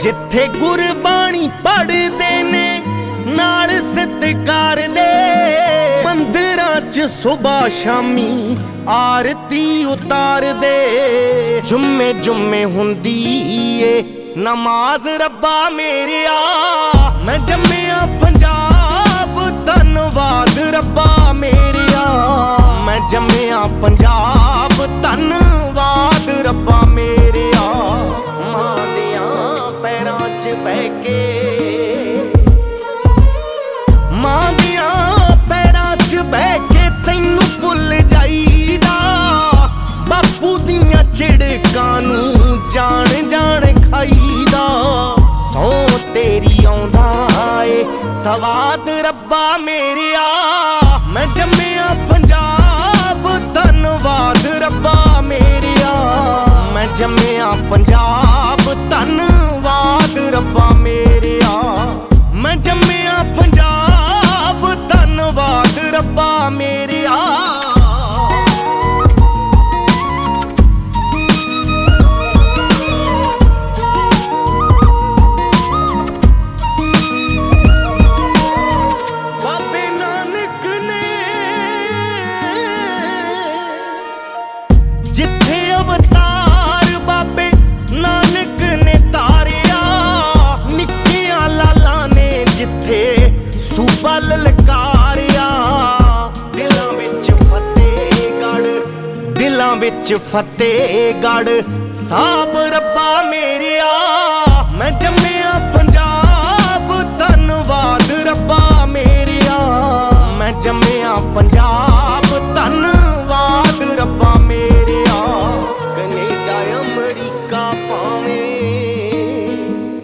जिथे गुरबाणी पढ़दे ने नाल सत्कार दे, मंदिरां च सुबह शामी आरती उतार दे। जुम्मे जुम्मे हुंदी ए नमाज रब्बा मेरिया, मैं जम्मिया पंजाब धन्नवाद रब्बा मेरिया, मैं जम्मिया पंजाब धन्नवाद रब्बा मेरिया। मां दियां पैरां च बह के, मां दियां पैरां च बह के तैनू भुल जाईदा, बापू दियां झिड़कां नूं जान जान खाईदा। सौ तेरी आउंदा ए सवाद रब्बा मेरिया, मैं जम्मिया पंजाब धन्नवाद रब्बा मेरिया, मैं जम्मिया पंजाब धन्नवाद रब्बा मेरिया, मैं जम्मिया पंजाब धन्नवाद रब्बा मेरिया। जिथे अवतार बाबे नानक ने तारिया, निक्कियां लाला ने जिथे सूबा ललकारिया। दिलां विच फतेहगढ़, दिलां विच फतेहगढ़ साहब रब्बा मेरिया, मैं जम्मिया पंजाब धन्नवाद रब्बा मेरिया, मैं जम्मिया पंजाब धन्नवाद रब्बा मेरिया। कनेडा अमरीका भावें,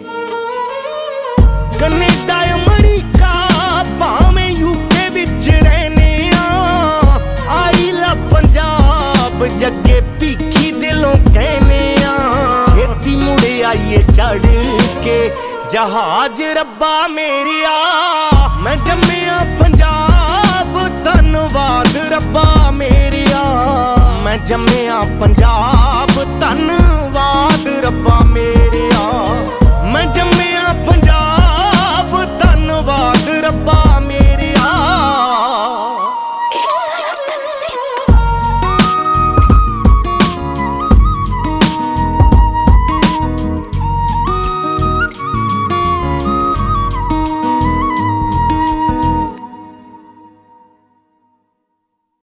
कनेडा अमरीका भावें यूके विच रहने आ, आई ला पंजाब जगे भीखी दिलों कहने आ। छेती मुड़े आइए चढ़ के जहाज रब्बा मेरिया, मैं जम्मिया पंजाब धन्नवाद रब्बा मेरिया, मैं जम्मिया पंजाब धन्नवाद रब्बा मेरिया।